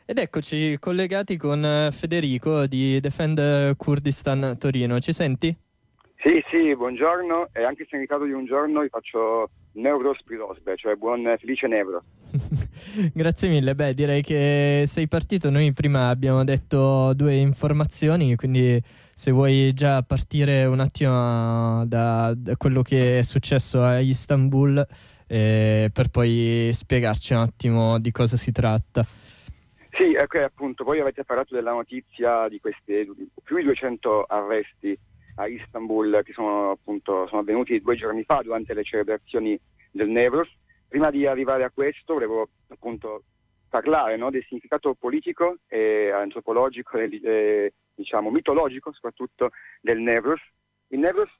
Ed eccoci collegati con Federico di Defend Kurdistan Torino. Ci senti? Sì, buongiorno, e anche se in ritardo di un giorno vi faccio Neurospirosbe, cioè buon felice Nevro. Grazie mille. Beh, direi che sei partito. Noi prima abbiamo detto due informazioni, quindi se vuoi già partire un attimo da quello che è successo a Istanbul, per poi spiegarci un attimo di cosa si tratta. Sì, ecco, appunto, voi avete parlato della notizia di questi più di 200 arresti a Istanbul che sono avvenuti 2 giorni fa durante le celebrazioni del Newroz. Prima di arrivare a questo volevo appunto parlare, no, del significato politico e antropologico e diciamo mitologico soprattutto del Newroz. Il Newroz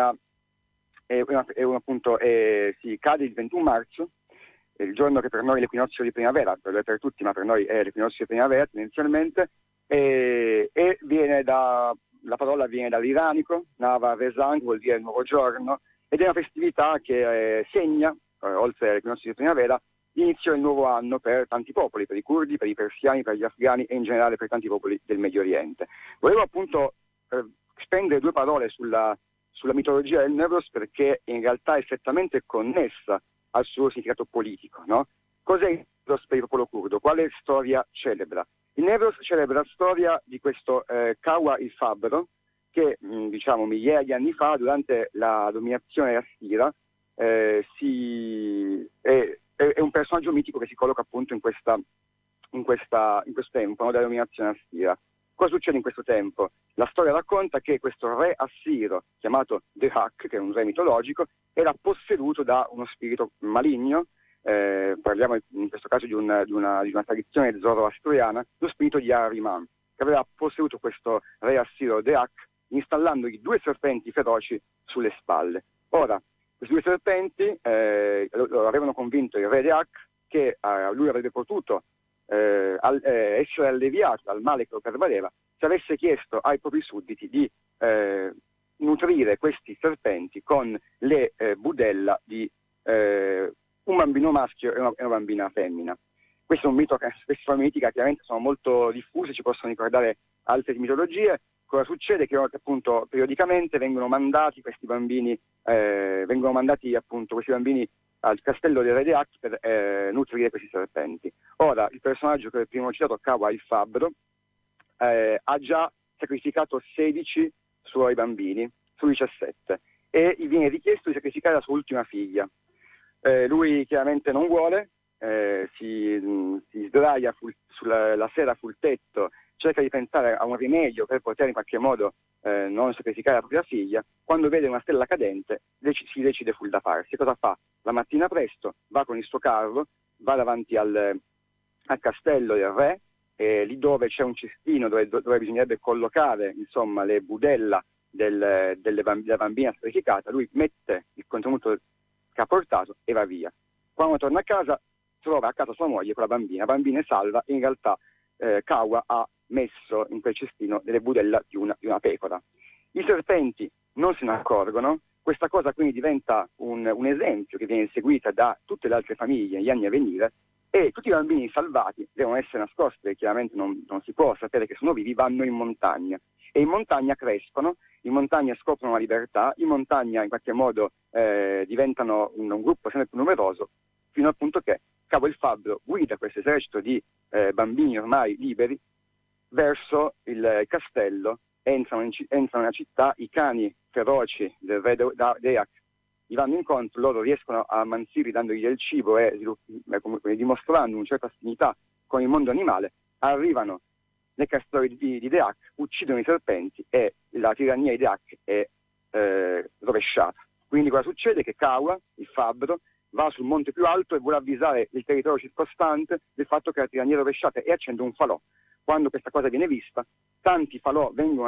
si cade il 21 marzo, è il giorno che per noi è l'equinozio di primavera, per tutti, ma per noi è l'equinozio di primavera tendenzialmente, e la parola viene dall'iranico, Nava Rezan, vuol dire nuovo giorno, ed è una festività che segna, oltre all'equinozio di primavera, l'inizio del nuovo anno per tanti popoli, per i curdi, per i persiani, per gli afghani e in generale per tanti popoli del Medio Oriente. Volevo appunto spendere 2 parole sulla mitologia del Newroz, perché in realtà è strettamente connessa al suo significato politico, no? Cos'è il Newroz per il popolo curdo? Quale storia celebra? Il Newroz celebra la storia di questo Kawa il Fabbro, che migliaia di anni fa, durante la dominazione assira, è un personaggio mitico che si colloca appunto in questo tempo, no, della dominazione assira. Cosa succede in questo tempo? La storia racconta che questo re assiro, chiamato Dehak, che è un re mitologico, era posseduto da uno spirito maligno. Parliamo in questo caso di una tradizione zoroastriana, lo spirito di Ahriman, che aveva posseduto questo re assiro Dehak, installandogli 2 serpenti feroci sulle spalle. Ora, questi 2 serpenti lo avevano convinto il re Dehak che lui avrebbe potuto essere alleviato dal male che lo pervadeva se avesse chiesto ai propri sudditi di nutrire questi serpenti con le budella di un bambino maschio e una bambina femmina. Questo è un mito che spesso mitica, chiaramente sono molto diffusi, ci possono ricordare altre mitologie. Cosa succede? Che appunto periodicamente vengono mandati questi bambini al castello del re Dehak per nutrire questi serpenti. Ora, il personaggio che prima ho citato, Kawa il Fabbro, ha già sacrificato 16 suoi bambini su 17 e gli viene richiesto di sacrificare la sua ultima figlia. Lui chiaramente non vuole, si sdraia la sera sul tetto, cerca di pensare a un rimedio per poter in qualche modo non sacrificare la propria figlia. Quando vede una stella cadente si decide sul da farsi. Cosa fa? La mattina presto va con il suo carro, va davanti al castello del re, lì dove c'è un cestino dove bisognerebbe collocare le budella della bambina sacrificata. Lui mette il contenuto che ha portato e va via. Quando torna a casa trova a casa sua moglie con la bambina è salva, e in realtà Kawa ha messo in quel cestino delle budella di una pecora. I serpenti non se ne accorgono, questa cosa quindi diventa un esempio che viene seguita da tutte le altre famiglie negli anni a venire, e tutti i bambini salvati devono essere nascosti, perché chiaramente non si può sapere che sono vivi, vanno in montagna e in montagna crescono, in montagna scoprono la libertà, in montagna in qualche modo diventano un gruppo sempre più numeroso, fino al punto che Kawa il Fabbro guida questo esercito di bambini ormai liberi verso il castello. Entrano nella città, i cani feroci del re Dehak gli vanno incontro, loro riescono a ammansirli dandogli del cibo e dimostrando una certa affinità con il mondo animale. Arrivano nel castello di Dehak, uccidono i serpenti e la tirannia di Dehak è rovesciata. Quindi cosa succede? Che Kawa, il Fabbro, va sul monte più alto e vuole avvisare il territorio circostante del fatto che la tirannia è rovesciata, e accende un falò. Quando questa cosa viene vista, tanti fuochi vengono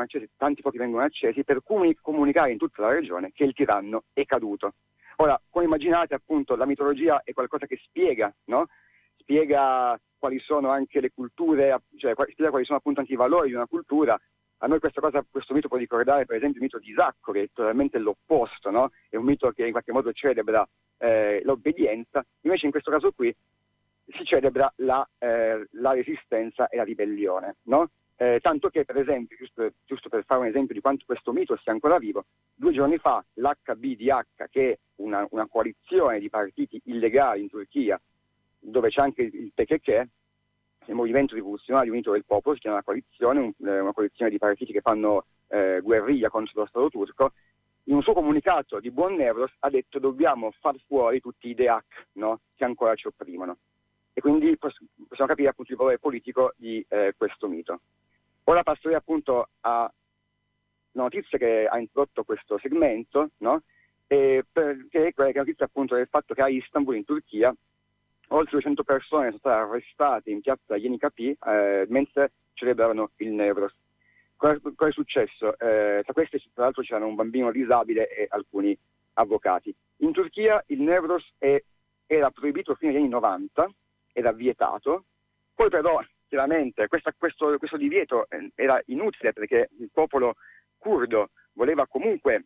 accesi per comunicare in tutta la regione che il tiranno è caduto. Ora, come immaginate, appunto, la mitologia è qualcosa che spiega, no? Spiega quali sono anche le culture, cioè spiega quali sono appunto anche i valori di una cultura. A noi questo mito può ricordare per esempio il mito di Isacco, che è totalmente l'opposto, no? È un mito che in qualche modo celebra l'obbedienza. Invece in questo caso qui si celebra la resistenza e la ribellione, no? Tanto che, per esempio, giusto per fare un esempio di quanto questo mito sia ancora vivo, 2 giorni fa l'HBDH, che è una coalizione di partiti illegali in Turchia, dove c'è anche il PKK, il Movimento Rivoluzionario Unito del Popolo, si chiama una coalizione, una coalizione di partiti che fanno guerriglia contro lo Stato turco. In un suo comunicato di buon Nevros ha detto: dobbiamo far fuori tutti i DEAC, no? Che ancora ci opprimono. E quindi possiamo capire appunto il valore politico di questo mito. Ora passerei appunto a una notizia che ha introdotto questo segmento, no? Che è la notizia appunto del fatto che a Istanbul, in Turchia, oltre 200 persone sono state arrestate in piazza Yeni Kapı mentre celebrano il Nevros. Cosa è successo? Tra questi, tra l'altro, c'era un bambino disabile e alcuni avvocati. In Turchia il Nevros era proibito fino agli anni 90, era vietato, poi però chiaramente questo divieto era inutile, perché il popolo curdo voleva comunque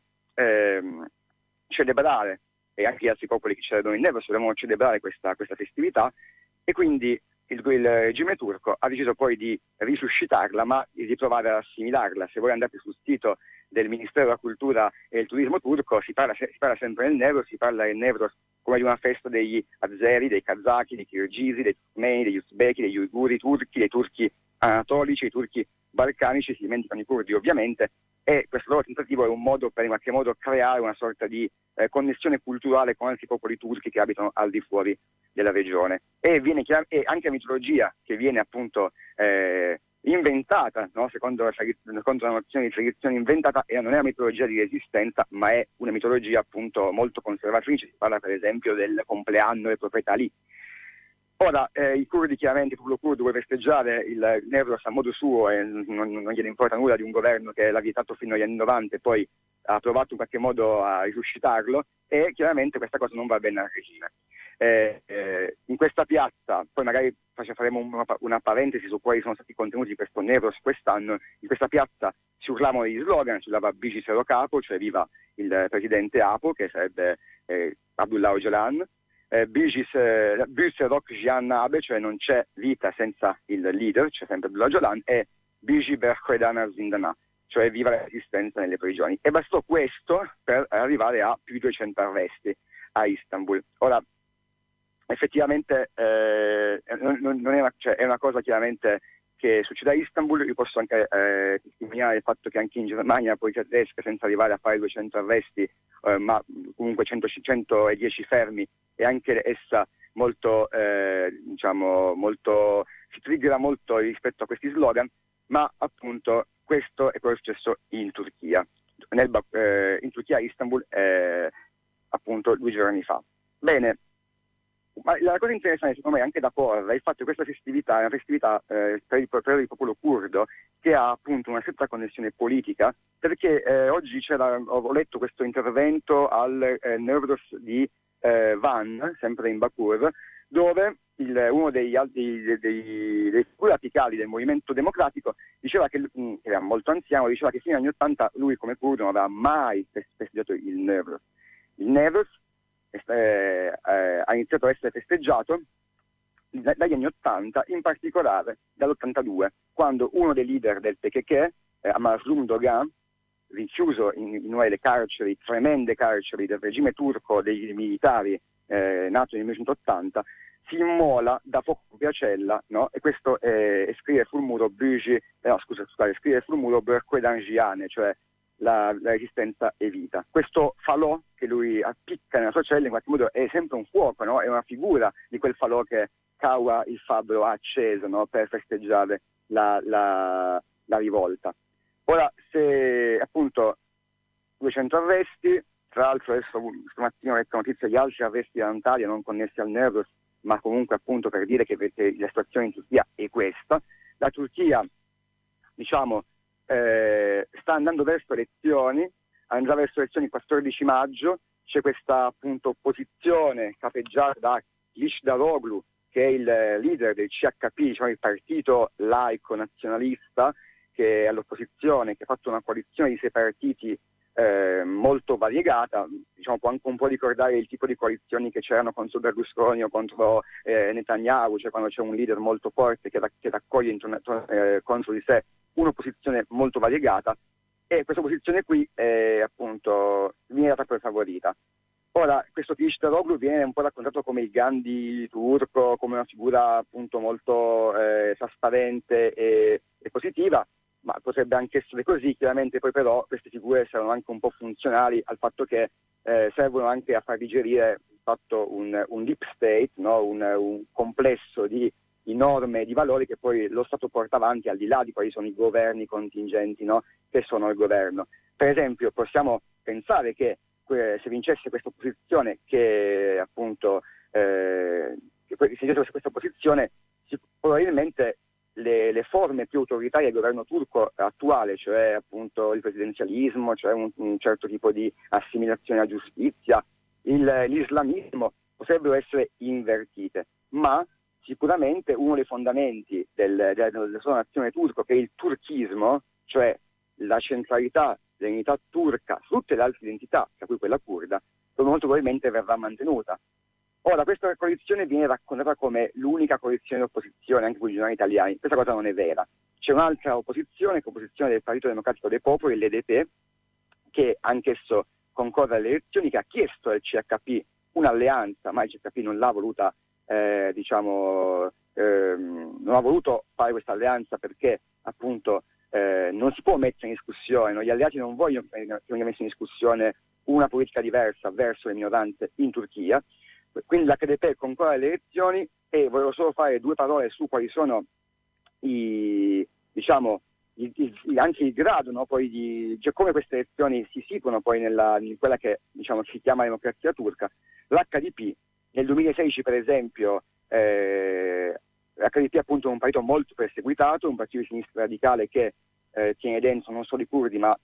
celebrare, e anche gli altri popoli che celebrano il Nevros volevano celebrare questa festività, e quindi il regime turco ha deciso poi di risuscitarla, ma di provare ad assimilarla. Se voi andate sul sito del Ministero della Cultura e del Turismo turco, si parla sempre del Nevros, si parla del Nevros come di una festa degli azeri, dei kazaki, dei kirghisi, dei turkmeni, degli uzbeki, degli uiguri turchi, dei turchi anatolici, dei turchi balcanici, si dimenticano i curdi ovviamente, e questo loro tentativo è un modo per in qualche modo creare una sorta di connessione culturale con altri popoli turchi che abitano al di fuori della regione. E anche la mitologia che viene appunto inventata, no? secondo la nozione di tradizione inventata, e non è una mitologia di resistenza, ma è una mitologia appunto molto conservatrice. Si parla per esempio del compleanno del profeta Ali. Ora, i curdi, chiaramente, il popolo curdo vuole festeggiare il Nevros a modo suo, e non gliene importa nulla di un governo che l'ha vietato fino agli anni 90 e poi ha provato in qualche modo a risuscitarlo, e chiaramente questa cosa non va bene al regime. In questa piazza, poi magari faremo una parentesi su quali sono stati i contenuti di questo Nevros quest'anno. In questa piazza si urlavano gli slogan, si urlava Bici Sero Capo, cioè viva il presidente Apo, che sarebbe Abdullah Öcalan, Büse Rock Jian Abe, cioè non c'è vita senza il leader, c'è sempre Abdullah Öcalan, e Bici Berkhedana Zindana, cioè viva la resistenza nelle prigioni. E bastò questo per arrivare a più di 200 arresti a Istanbul. Ora, effettivamente è una cosa chiaramente che succede a Istanbul. Io posso anche testimoniare il fatto che anche in Germania la polizia tedesca, senza arrivare a fare 200 arresti, ma comunque 110 fermi, e anche essa molto, si triggera molto rispetto a questi slogan, ma appunto questo è quello che è successo in Turchia, in Turchia a Istanbul, appunto 2 giorni fa. Bene. Ma la cosa interessante, secondo me, anche da porre, è il fatto che questa festività è una festività per il popolo curdo, che ha appunto una stretta connessione politica, perché oggi ho letto questo intervento al Nevros di Van, sempre in Bakur, dove uno dei figure apicali del movimento democratico diceva che era molto anziano, diceva che fino agli anni 80 lui come curdo non aveva mai festeggiato il Nevros. Il Nevros ha iniziato a essere festeggiato dagli anni 80, in particolare dall'82, quando uno dei leader del PKK, Mazlum Dogan, rinchiuso in una delle carceri, tremende carceri del regime turco dei militari nato nel 1980, si immola da fuoco piacella, no? E questo scrive sul muro scrive sul muro Berquedangiane, cioè la resistenza è vita. Questo falò che lui appicca nella sua cella in qualche modo è sempre un fuoco, no? È una figura di quel falò che Kawa il fabbro ha acceso, no? Per festeggiare la rivolta. Ora, se appunto 200 arresti, tra l'altro adesso stamattina ho letto notizia di altri arresti da Antalya non connessi al Nevros, ma comunque appunto per dire che la situazione in Turchia è questa. La Turchia, diciamo, sta andando verso elezioni, andrà verso elezioni il 14 maggio, c'è questa appunto opposizione capeggiata da Kılıçdaroğlu, che è il leader del CHP, diciamo il partito laico nazionalista, che è all'opposizione, che ha fatto una coalizione di 6 partiti molto variegata, diciamo, può anche un po' ricordare il tipo di coalizioni che c'erano contro Berlusconi o contro Netanyahu, cioè quando c'è un leader molto forte che raccoglie contro di sé un'opposizione molto variegata, e questa opposizione qui appunto viene data per favorita. Ora, questo Kılıçdaroğlu viene un po' raccontato come il Gandhi turco, come una figura appunto molto trasparente e positiva, ma potrebbe anche essere così. Chiaramente poi però queste figure saranno anche un po' funzionali al fatto che servono anche a far digerire il fatto un deep state, no? un complesso di norme e di valori che poi lo Stato porta avanti al di là di quali sono i governi contingenti, no? Che sono il governo. Per esempio possiamo pensare che se vincesse questa opposizione, che appunto che poi se vincesse questa opposizione, probabilmente le forme più autoritarie del governo turco attuale, cioè appunto il presidenzialismo, cioè un certo tipo di assimilazione alla giustizia, l'islamismo, potrebbero essere invertite. Ma sicuramente uno dei fondamenti della sua nazione turco, che è il turchismo, cioè la centralità dell'unità turca su tutte le altre identità, tra cui quella curda, molto probabilmente verrà mantenuta. Ora, questa coalizione viene raccontata come l'unica coalizione di opposizione, anche con i giornali italiani. Questa cosa non è vera. C'è un'altra opposizione, che è l'opposizione del Partito Democratico dei Popoli, l'EDP, che anch'esso concorre alle elezioni, che ha chiesto al CHP un'alleanza, ma il CHP non l'ha voluta, non ha voluto fare questa alleanza perché appunto non si può mettere in discussione, no? Gli alleati non vogliono che venga messa in discussione una politica diversa verso le minoranze in Turchia. Quindi l'HDP concorre alle elezioni, e volevo solo fare due parole su quali sono anche il grado, no, poi cioè come queste elezioni si situano poi in quella che diciamo si chiama democrazia turca. L'HDP nel 2016 per esempio, l'HDP appunto è un partito molto perseguitato, un partito di sinistra radicale che tiene dentro non solo i curdi ma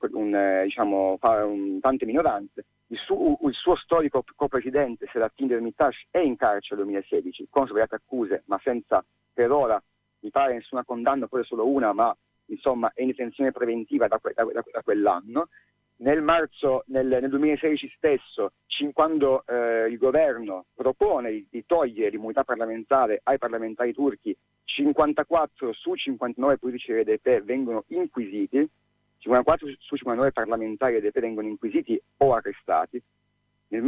tante minoranze. Il suo storico co-presidente Selahattin Demirtas è in carcere nel 2016 con svariate accuse, ma senza per ora mi pare nessuna condanna, poi solo una, ma insomma è in detenzione preventiva da quell'anno. Nel 2016 stesso, quando il governo propone di togliere l'immunità parlamentare ai parlamentari turchi, 54 su 59 politici dell'EDP vengono inquisiti, 54 su 59 parlamentari dell'EDP vengono inquisiti o arrestati. Nel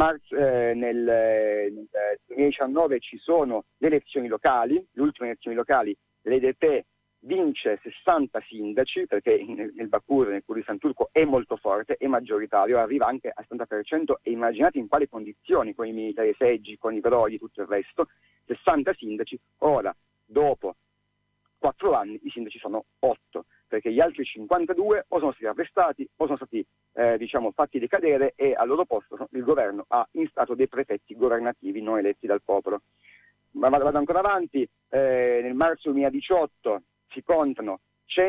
2019 ci sono le elezioni locali, le ultime elezioni locali, l'EDP vince 60 sindaci, perché nel Bakur, nel Kurdistan turco, è molto forte, è maggioritario, arriva anche al 70%, e immaginate in quali condizioni, con i militari seggi, con i brogli, tutto il resto, 60 sindaci. Ora, dopo 4 anni, i sindaci sono 8, perché gli altri 52 o sono stati arrestati o sono stati fatti decadere, e al loro posto il governo ha instato dei prefetti governativi non eletti dal popolo. Ma vado ancora avanti, nel marzo 2018 si contano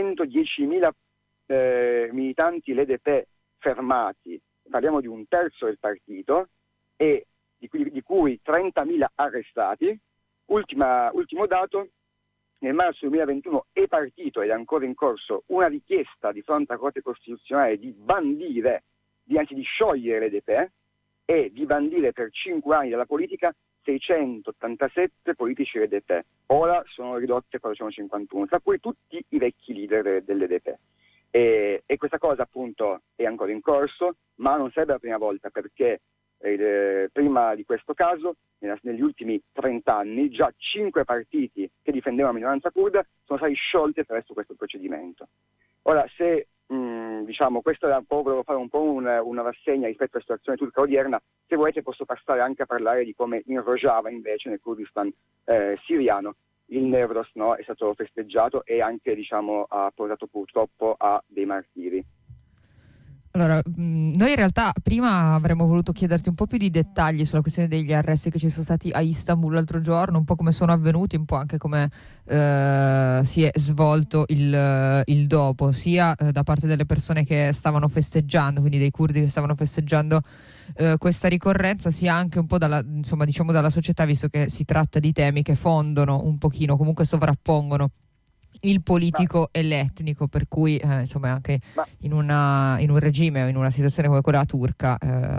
110.000 militanti l'EDP fermati, parliamo di un terzo del partito, e di cui 30.000 arrestati. Ultimo dato, nel marzo 2021 è partito ed è ancora in corso una richiesta di fronte alla Corte Costituzionale di sciogliere l'EDP e di bandire per 5 anni dalla politica 687 politici dell'EDP. Ora sono ridotte a 451, tra cui tutti i vecchi leader dell'EDP. E questa cosa appunto è ancora in corso, ma non sarebbe la prima volta, perché prima di questo caso, negli ultimi 30 anni, già 5 partiti che difendevano la minoranza curda sono stati sciolti attraverso questo procedimento. Ora, se questo era volevo fare un po' una rassegna rispetto alla situazione turca odierna, se volete posso passare anche a parlare di come in Rojava, invece nel Kurdistan siriano, il Newroz, no, è stato festeggiato e anche ha portato purtroppo a dei martiri. Allora, noi in realtà prima avremmo voluto chiederti un po' più di dettagli sulla questione degli arresti che ci sono stati a Istanbul l'altro giorno, un po' come sono avvenuti, un po' anche come si è svolto il dopo, sia da parte delle persone che stavano festeggiando, quindi dei curdi che stavano festeggiando questa ricorrenza, sia anche un po' dalla società, visto che si tratta di temi che fondono un pochino, comunque sovrappongono il politico e l'etnico, per cui insomma anche in un regime o in una situazione come quella turca,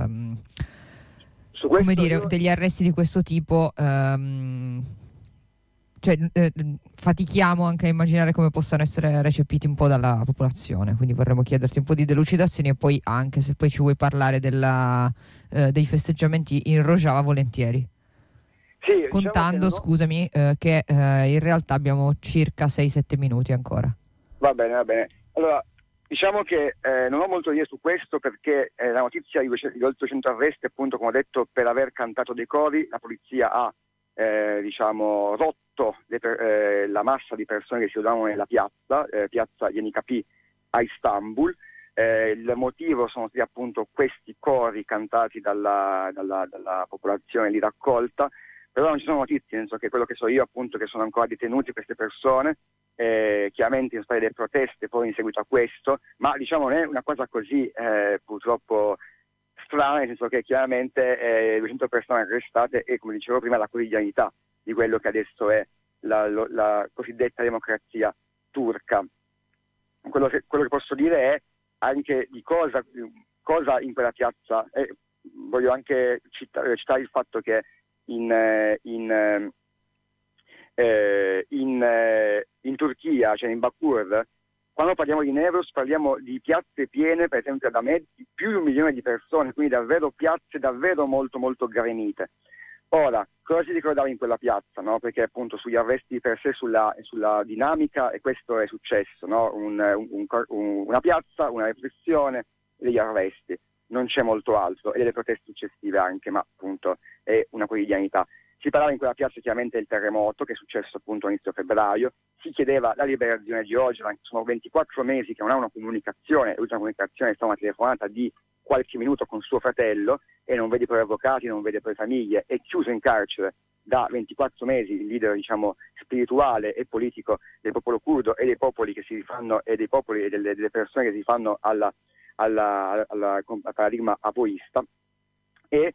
come dire, degli arresti di questo tipo, fatichiamo anche a immaginare come possano essere recepiti un po' dalla popolazione, quindi vorremmo chiederti un po' di delucidazioni e poi anche se poi ci vuoi parlare dei festeggiamenti in Rojava, volentieri. Sì, contando, diciamo scusami, che in realtà abbiamo circa 6-7 minuti ancora. Va bene. Allora, diciamo che non ho molto da dire su questo perché la notizia di oltre 200 arresti, appunto, come ho detto, per aver cantato dei cori, la polizia ha rotto la massa di persone che si trovavano nella piazza Yenikapi a Istanbul. Il motivo sono stati appunto questi cori cantati dalla popolazione lì raccolta. Però non ci sono notizie, nel senso che quello che so io appunto che sono ancora detenuti queste persone, chiaramente sono state delle proteste poi in seguito a questo, ma diciamo non è una cosa così purtroppo strana, nel senso che chiaramente 200 persone arrestate e, come dicevo prima, la quotidianità di quello che adesso è la cosiddetta democrazia turca. Quello che posso dire è anche di cosa in quella piazza, voglio anche citare il fatto che in Turchia, cioè in Bakur, quando parliamo di Nevros parliamo di piazze piene, per esempio da me, di più di 1 milione di persone, quindi davvero piazze davvero molto molto granite. Ora, cosa si ricordava in quella piazza, no? Perché appunto sugli arresti per sé, sulla dinamica, e questo è successo, no? Una piazza, una repressione e degli arresti. Non c'è molto altro, e delle proteste successive anche, ma appunto è una quotidianità. Si parlava in quella piazza chiaramente del terremoto che è successo appunto a inizio febbraio, si chiedeva la liberazione di Georgian, sono 24 mesi che non ha una comunicazione, l'ultima comunicazione è stata una telefonata di qualche minuto con suo fratello e non vede poi avvocati, non vede poi famiglie, è chiuso in carcere da 24 mesi, il leader diciamo spirituale e politico del popolo curdo e dei popoli che si rifanno e dei popoli e delle persone che si rifanno al paradigma apoista. E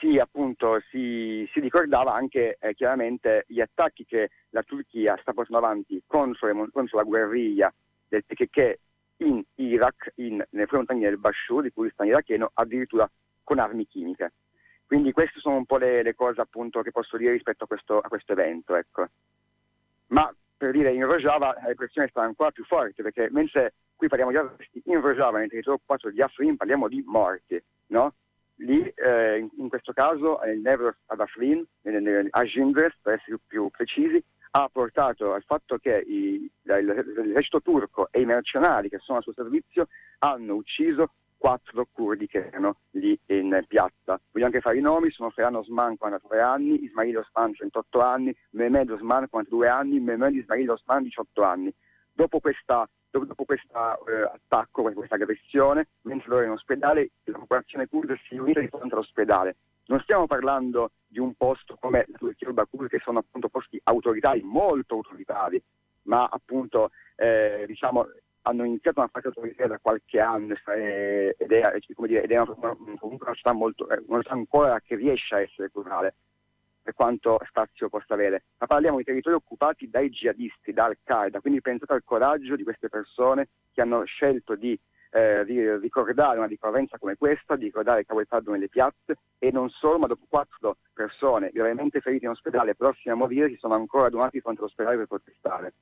si ricordava anche chiaramente gli attacchi che la Turchia sta portando avanti contro la guerriglia del PKK in Iraq, nelle montagne del Bashur, di Kurdistan iracheno, addirittura con armi chimiche. Quindi queste sono un po' le cose appunto che posso dire rispetto a questo evento, ecco. Ma per dire, in Rojava la repressione sta ancora più forte, perché mentre qui parliamo di arresti, in Rojava, nel territorio occupato di Afrin, parliamo di morti, no? Lì, in questo caso, il Nevros ad Afrin, a Jindres, per essere più precisi, ha portato al fatto che l'esercito turco e i mercenari che sono al suo servizio hanno ucciso 4 curdi che erano lì in piazza. Voglio anche fare i nomi: sono Ferhan Osman, 43 anni, Ismail Osman, 38 anni, Mehmed Osman, 42 anni, Mehmed Ismail Osman, 18 anni. Dopo questo attacco, questa aggressione, mentre loro erano in ospedale, la popolazione kurda si è unita di fronte all'ospedale. Non stiamo parlando di un posto come la Turchia e Bakur, che sono appunto posti autoritari, molto autoritari, ma appunto hanno iniziato una fase autoritaria da qualche anno ed è comunque una città ancora che riesce a essere plurale, per quanto spazio possa avere. Ma parliamo di territori occupati dai jihadisti, da Al-Qaeda, quindi pensate al coraggio di queste persone che hanno scelto di ricordare una ricorrenza come questa, di ricordare Cavo Faddo nelle piazze, e non solo, ma dopo 4 persone gravemente ferite in ospedale, prossime a morire, si sono ancora radunati di fronte all'ospedale per protestare.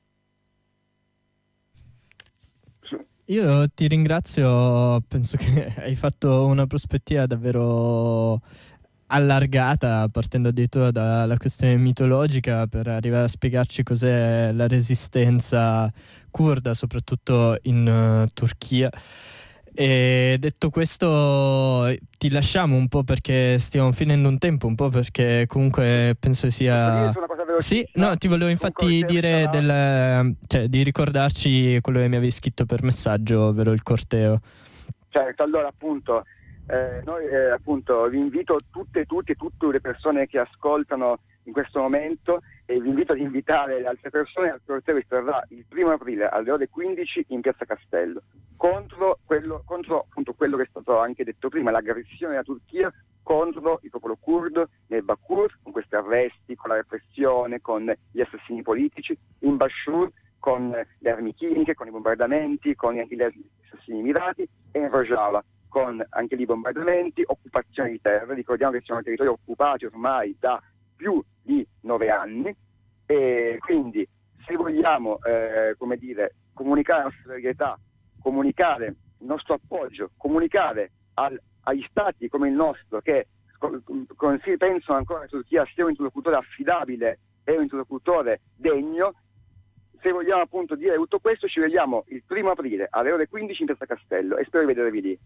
Io ti ringrazio, penso che hai fatto una prospettiva davvero allargata, partendo addirittura dalla questione mitologica per arrivare a spiegarci cos'è la resistenza curda, soprattutto in Turchia. E detto questo, ti lasciamo un po' perché stiamo finendo un tempo, un po' perché comunque penso sia... Sì, no, ti volevo infatti dire di ricordarci quello che mi avevi scritto per messaggio, ovvero il corteo. Certo, allora appunto noi appunto vi invito tutte le persone che ascoltano in questo momento, e vi invito ad invitare le altre persone al corteo che si terrà il 1 aprile alle ore 15 in Piazza Castello, contro appunto quello che è stato anche detto prima, l'aggressione della Turchia contro il popolo curdo nel Bakur, con questi arresti, con la repressione, con gli assassini politici, in Bashur, con le armi chimiche, con i bombardamenti, con anche gli assassini mirati, e in Rojava con anche lì bombardamenti, occupazione di terre. Ricordiamo che siamo territori occupati ormai da più di 9 anni, e quindi se vogliamo comunicare la nostra solidarietà, comunicare il nostro appoggio, comunicare agli stati come il nostro che pensano ancora che la Turchia sia un interlocutore affidabile e un interlocutore degno, se vogliamo appunto dire tutto questo, ci vediamo il 1° aprile alle ore 15 in Piazza Castello, e spero di vedervi lì.